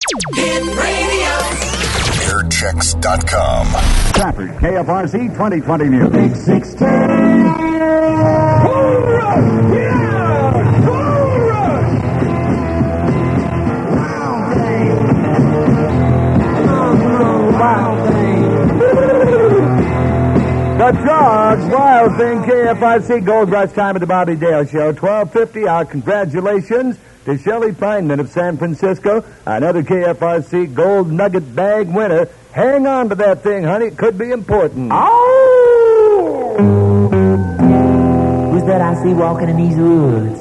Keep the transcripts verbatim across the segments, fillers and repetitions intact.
Hit radio. airchecks dot com. Traffic, K F R C twenty twenty news. Big six ten. Hoorah! Yeah! Hoorah! Wow, thing. Oh, wow, thing. The Dogs, Wild Thing, K F R C Gold Rush Time at the Bobby Dale Show, twelve fifty. Our congratulations to Shelley Pineman of San Francisco, another K F R C Gold Nugget Bag winner. Hang on to that thing, honey. It could be important. Oh! Who's that I see walking in these woods?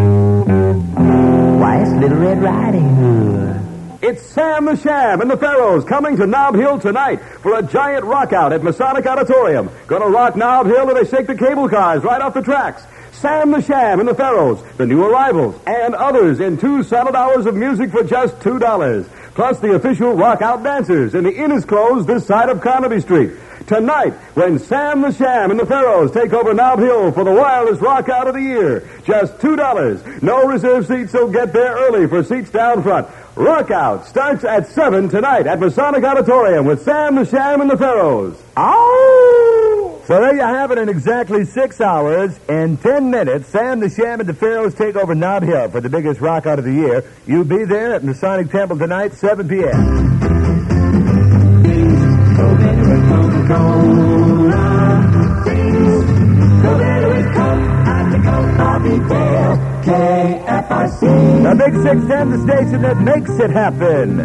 Why, it's Little Red Riding Hood. It's Sam the Sham and the Pharaohs coming to Nob Hill tonight for a giant rock out at Masonic Auditorium. Gonna rock Nob Hill and they shake the cable cars right off the tracks. Sam the Sham and the Pharaohs, the new arrivals, and others in two solid hours of music for just two dollars. Plus the official rock out dancers, and the inn is closed this side of Carnaby Street. Tonight, when Sam the Sham and the Pharaohs take over Nob Hill for the wildest rock out of the year, just two dollars. No reserve seats, so get there early for seats down front. Rock Out starts at seven tonight at Masonic Auditorium with Sam the Sham and the Pharaohs. Oh! So there you have it in exactly six hours. In ten minutes, Sam the Sham and the Pharaohs take over Nob Hill for the biggest rock out of the year. You'll be there at Masonic Temple tonight, seven p.m. K F R C. The Big six ten, the station that makes it happen.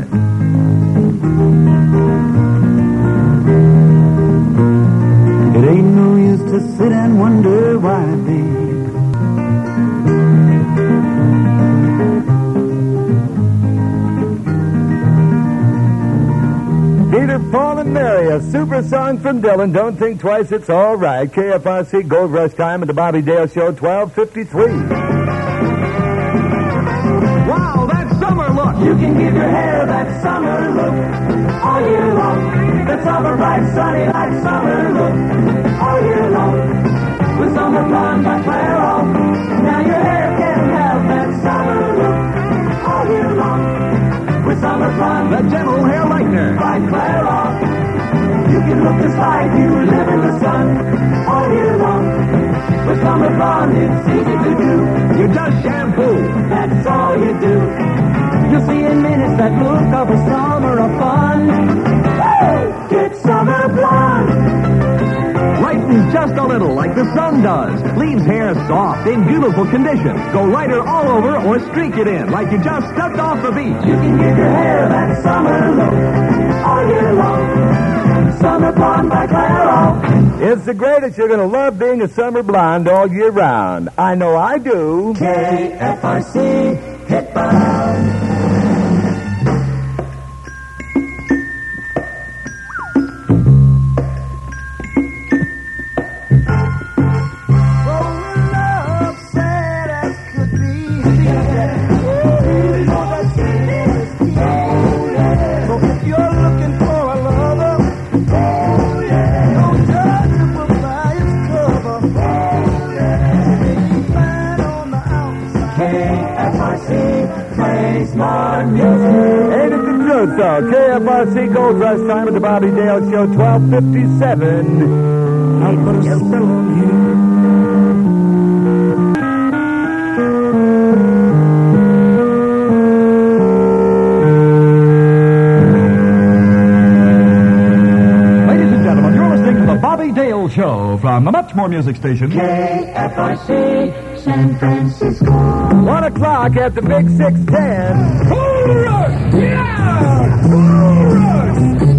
It ain't no use to sit and wonder why, babe. Peter, Paul, and Mary, a super song from Dylan. Don't think twice, it's all right. K F R C Gold Rush Time at the Bobby Dale Show, twelve fifty-three. Wow, that summer look! You can give your hair that summer look all year long. That summer bright, sunny like summer look all year long. With summer blonde by Clairol, now your hair can have that summer look all year long. With summer blonde, The Gentle Hair Lightener. by Clairol, you can look just like you live in the sun all year long. With summer blonde, it's easy to do. You just shampoo. That's all you do. You'll see in minutes that look of a summer of fun. Woo! Get summer blonde. Lightens just a little like the sun does. Leaves hair soft, in beautiful condition. Go lighter all over or streak it in like you just stepped off the beach. You can give your hair that summer look all year long. Summer blonde by Clairol. It's the greatest. You're going to love being a summer blonde all year round. I know I do. K F R C hit bound. Ain't it the truth, though? K F R C Gold Rush Time at the Bobby Dale Show, twelve fifty-seven. I'll put a spell on you. Ladies and gentlemen, you're listening to the Bobby Dale Show from the Much More Music Station. K F R C San Francisco. One o'clock at the Big six ten. Hoorah! Yeah! Hoorah!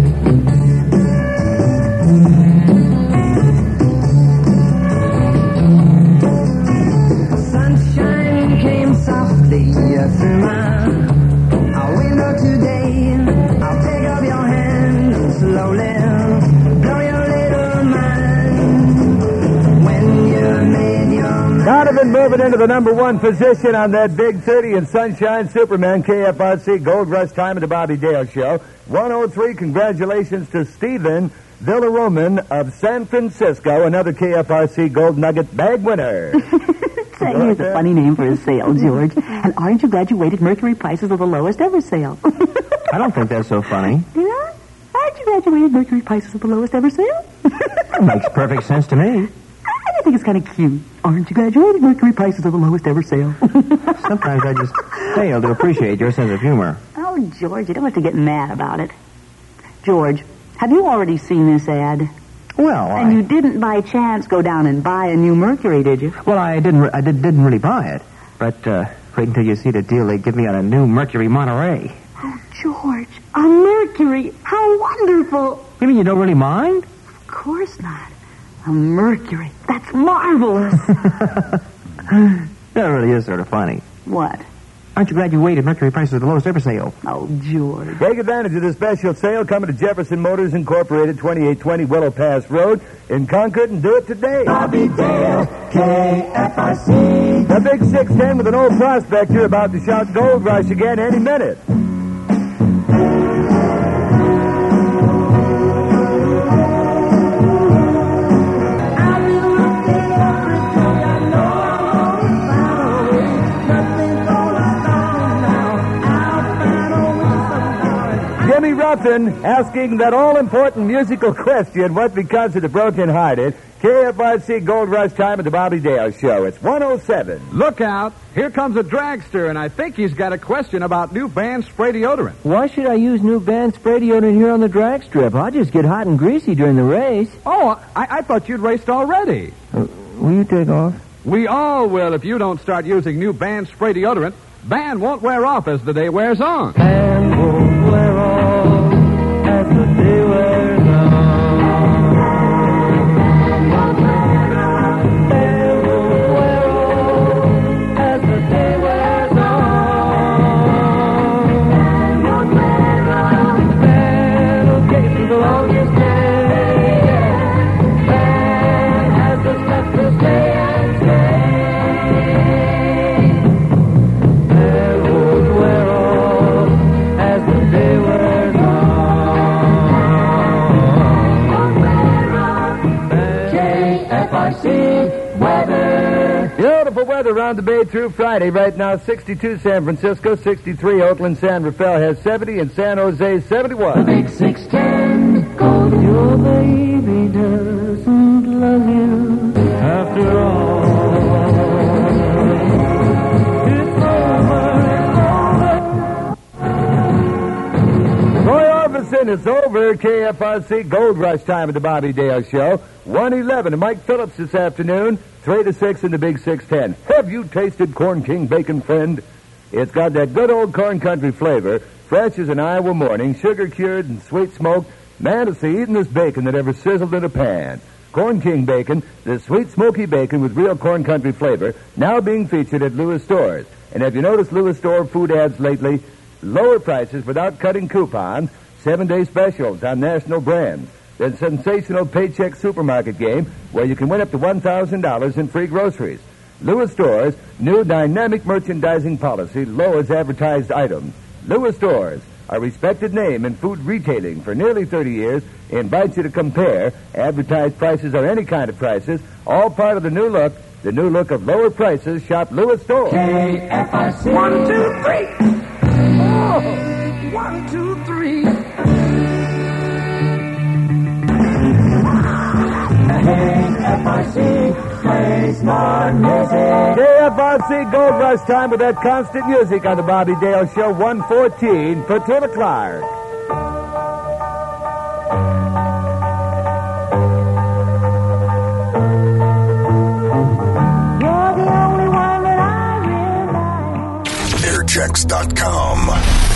Sunshine came softly through my window today. I'll take up your hand and slowly blow your little mind. When you made your mind. Donovan moving into the number one position on that Big thirty and Sunshine Superman. K F R C Gold Rush Time at the Bobby Dale Show. one oh three, congratulations to Stephen Villaroman of San Francisco, another K F R C Gold Nugget Bag winner. Say, here's a funny name for a sale, George. And aren't you glad you waited? Mercury prices are the lowest ever sale. I don't think that's so funny. Do you not? Aren't you graduated Mercury prices at the lowest ever sale? That makes perfect sense to me. I think it's kind of cute. Aren't you graduated Mercury prices at the lowest ever sale? Sometimes I just fail to appreciate your sense of humor. Oh, George, you don't have to get mad about it. George, have you already seen this ad? Well, I... And you didn't by chance go down and buy a new Mercury, did you? Well, I didn't. Re- I did, didn't really buy it, but uh, wait until you see the deal they give me on a new Mercury Monterey. Oh, George, a Mercury! How wonderful! You mean you don't really mind? Of course not. A Mercury. That's marvelous. That really is sort of funny. What? Aren't you glad you waited? Mercury prices at the lowest ever sale. Oh, George. Take advantage of this special sale coming to Jefferson Motors Incorporated, twenty-eight twenty Willow Pass Road in Concord, and do it today. Bobby Dale, K F R C. The Big six ten with an old prospector about to shout Gold Rush again any minute. Jimmy Ruffin asking that all-important musical question, what becomes of the broken-hearted? K F R C Gold Rush time at the Bobby Dale Show. It's one oh seven. Look out. Here comes a dragster, and I think he's got a question about new band spray deodorant. Why should I use new band spray deodorant here on the drag strip? I'll just get hot and greasy during the race. Oh, I, I thought you'd raced already. Uh, will you take off? We all will if you don't start using new band spray deodorant. Band won't wear off as the day wears on. Band won't wear off as the day wears on. Band won't wear off as the day wears on. Band will get you through the longest day. Band has the stuff to stay and stay. Beautiful weather around the bay through Friday. Right now, sixty-two San Francisco, sixty-three Oakland. San Rafael has seventy, and San Jose seventy-one. Big six ten, gold. Your baby doesn't love you after all. It's over, it's over. Roy Orbison, it's over. K F R C Gold Rush time at the Bobby Dale Show. one eleven. And Mike Phillips this afternoon. three to six in the Big six ten. Have you tasted Corn King bacon, friend? It's got that good old corn country flavor, fresh as an Iowa morning, sugar-cured and sweet-smoked. Man, it's the eatin'est bacon that ever sizzled in a pan. Corn King bacon, the sweet, smoky bacon with real corn country flavor, now being featured at Lewis Stores. And have you noticed Lewis Store food ads lately? Lower prices without cutting coupons, seven-day specials on national brands. The sensational Paycheck Supermarket game where you can win up to one thousand dollars in free groceries. Lewis Stores' new dynamic merchandising policy lowers advertised items. Lewis Stores, a respected name in food retailing for nearly thirty years, invites you to compare advertised prices or any kind of prices, all part of the new look, the new look of lower prices. Shop Lewis Stores. K F R C. One, two, three. Oh, one, two, three. K F R C plays more music. K F R C Gold Rush time with that constant music on the Bobby Dale Show. one fourteen for Tula Clark. Airchecks dot com.